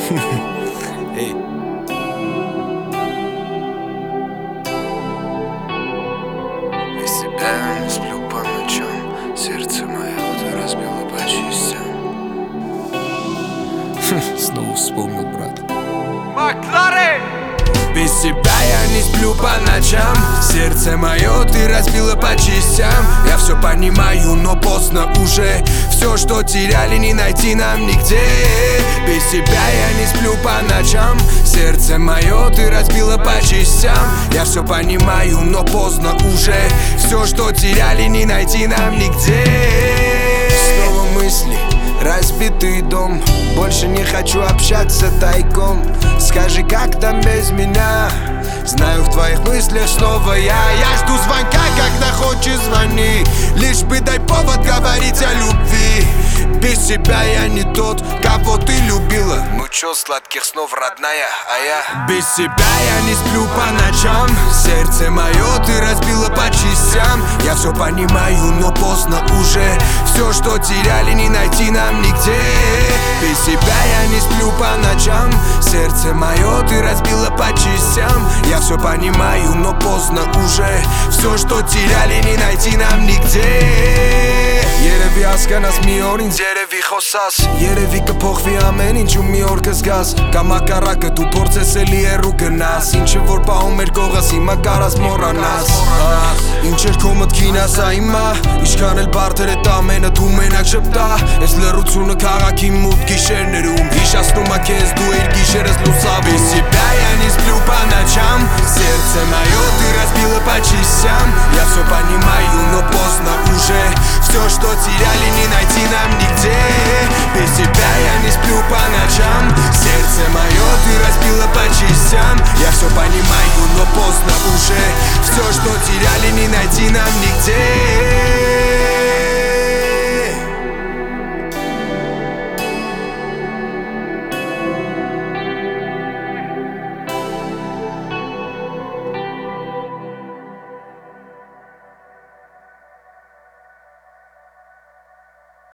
Эй. Без тебя я не сплю по ночам, сердце мое ты разбила по частям. Снова вспомнил, брат. Макларен! Без тебя я не сплю по ночам, сердце мое ты разбила по частям. Я все понимаю, но поздно уже. Все, что теряли, не найти нам нигде. Без тебя я не сплю по ночам, сердце мое ты разбила по частям. Я все понимаю, но поздно уже. Все, что теряли, не найти нам нигде. Снова мысли, разбитый дом. Больше не хочу общаться тайком. Скажи, как там без меня? Знаю, в твоих мыслях снова я жду звонка, когда хочешь звони. Лишь бы дай повод говорить о любви. Без тебя я не тот, кого ты любила. Ну чё, сладких снов, родная, а я? Без тебя я не сплю по ночам, сердце мое ты разбила по частям. Я все понимаю, но поздно уже. Все, что теряли, не найти нам нигде. Без тебя я не сплю по ночам, сердце мое ты разбила по частям. Я все понимаю, но поздно уже. Все, что теряли, не найти нам нигде. Երևի հասկանաս մի օր ինձ երևի խոսաս Երևի կփոխվի ամեն ինչ ու մի օր կզգաս Կամ հակառակը դու փորձես էլի հեռու գնաս Ինչը որ պահում էր կողս հիմա կարաս մոռանաս Ինչ էր քո մտքին ասա հիմա Ինչքան էլ բարդ էր էդ ամենը դու մենակ շպտա Ես լռությունը քաղաքի մութ գիշերներում Հիշացնում ա քեզ դու էիր գիշերս լուսավոր Без тебя я не сплю по ночам Сердце мое ты разбила по частям Я все понимаю, но поздно уже Все, что теряли, не найти нам нигде Без тебя я не сплю по ночам Сердце мое ты разбила по частям Я все понимаю, но поздно уже Все, что теряли, не найти нам нигде